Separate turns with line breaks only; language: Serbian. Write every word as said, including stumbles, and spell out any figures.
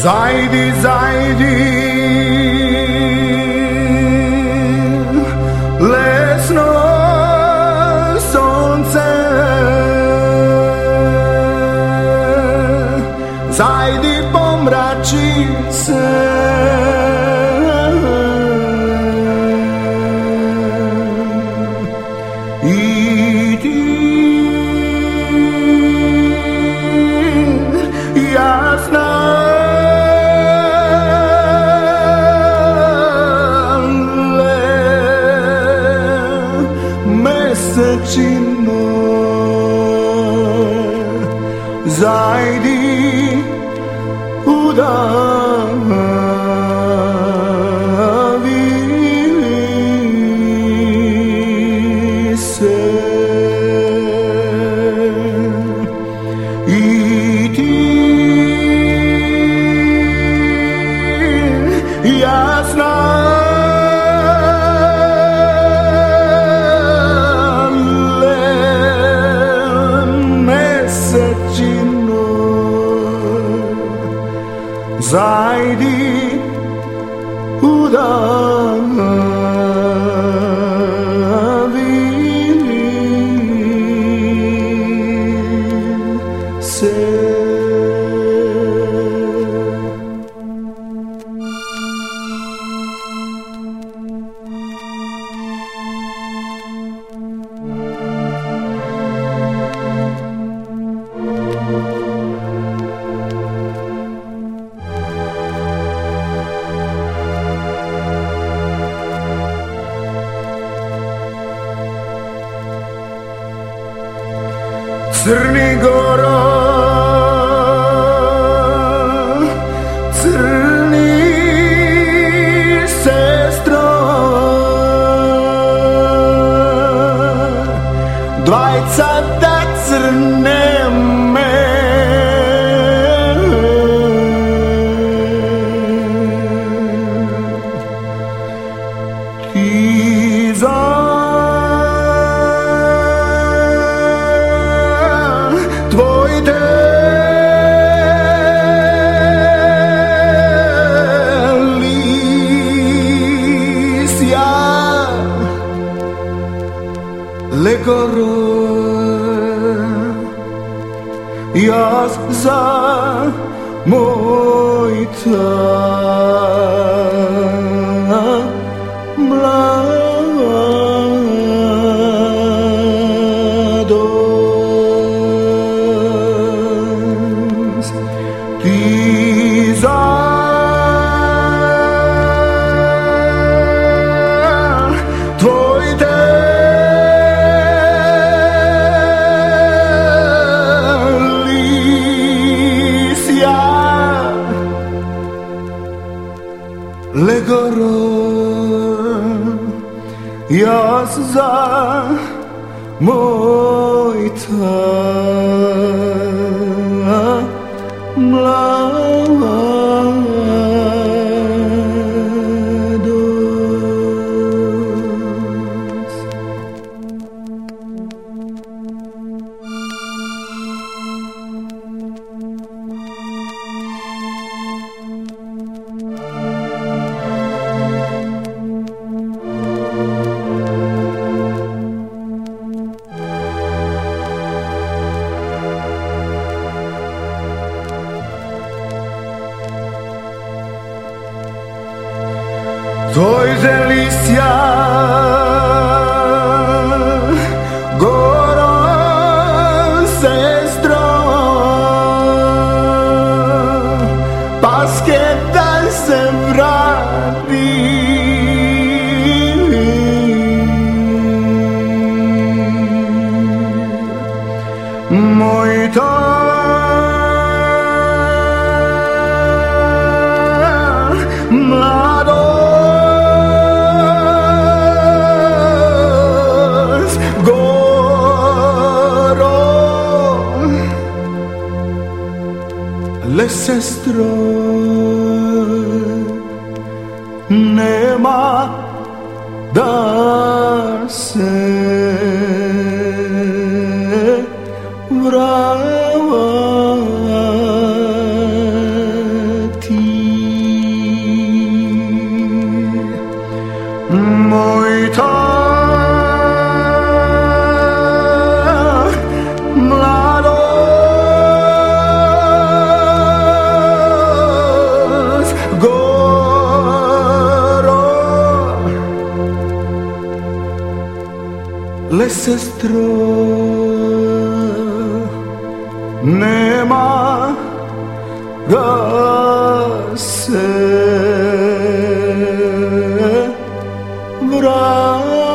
Zajdi, zajdi, lesno sonce, zajdi, pomrači se. I ti, jasna mesečino, zajdi, udavi se. I ti, jasna zajdi, udavi se. Crni Goro, crni sestro, dvajca da crne me. Ti za tvoj delis ja legoro, jaz za moj ta mladost. Ti za tvoj delis ja legoro, jaz za moj ta mladost. Tvoj delisja Goro, sestro, paske da se vrati. Moj to mladost, Goro, le sestro, nema da se vrati. Můj tak mladost goro. Le sestro nema da se vrati.